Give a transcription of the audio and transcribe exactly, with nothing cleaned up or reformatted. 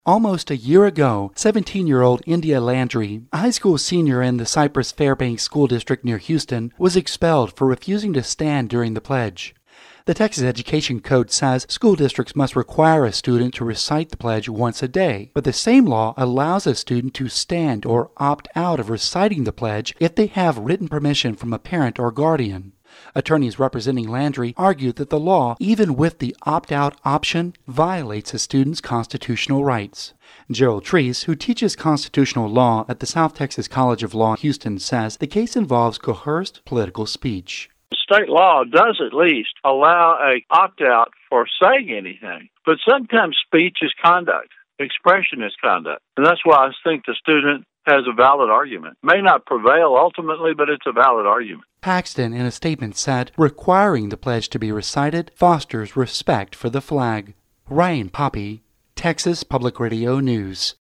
Almost a year ago, seventeen-year-old India Landry, a high school senior in the Cypress Fairbanks School District near Houston, was expelled for refusing to stand during the pledge. The Texas Education Code says school districts must require a student to recite the pledge once a day, but the same law allows a student to stand or opt out of reciting the pledge if they have written permission from a parent or guardian. Attorneys representing Landry argued that the law, even with the opt-out option, violates a student's constitutional rights. Gerald Treese, who teaches constitutional law at the South Texas College of Law, Houston, says the case involves coerced political speech. State law does at least allow a opt-out for saying anything, but sometimes speech is conduct, expression is conduct, and that's why I think the student has a valid argument. May not prevail ultimately, but it's a valid argument. Paxton, in a statement, said requiring the pledge to be recited fosters respect for the flag. Ryan Poppy, Texas Public Radio News.